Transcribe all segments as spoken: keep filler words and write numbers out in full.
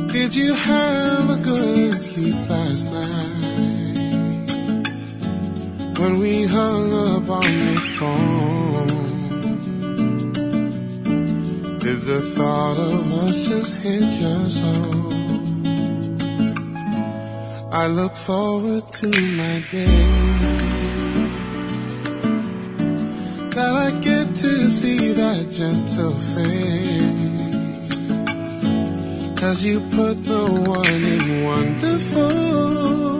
Did you have a good sleep last night? When we hung up on the phone, did the thought of us just hit your soul? I look forward to my day that I get to see that gentle face. 'Cause you put the one in wonderful,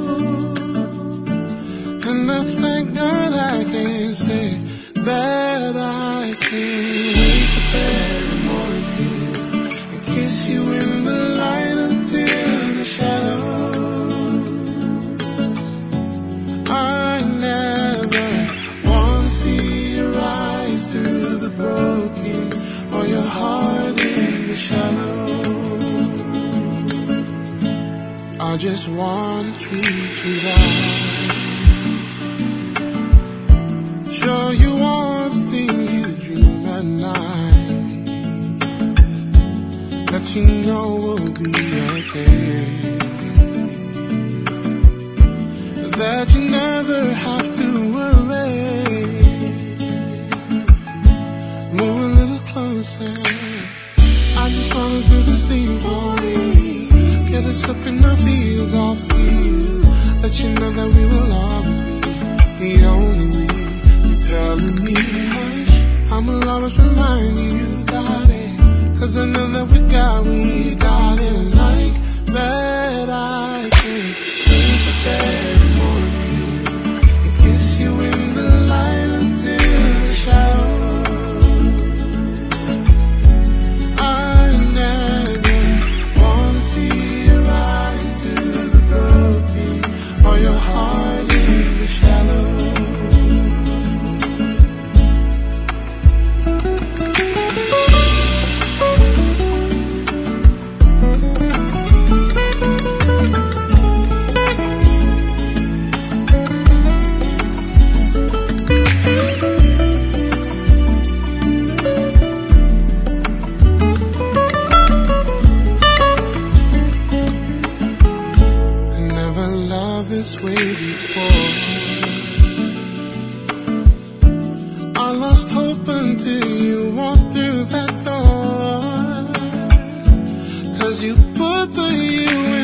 and I thank God I can say that I can wake up every morning and kiss you in the light until the shadow. I never wanna see your eyes through the broken or your heart in the shallow. I just wanna treat you right, show you all the things you dream at night, let you know we'll be okay, that you never have to worry. Move a little closer, I just wanna do this thing for me. Get us up in our fields, our fields. Let you know that we will always be the only we. You're telling me, hush, I will always remind you, you got it. 'Cause I know that we got, we got it. Like that I can wake up every morning and kiss you in the light until the shadow. Your heart in the shallow. This way before, I lost hope until you walked through that door. 'Cause you put the you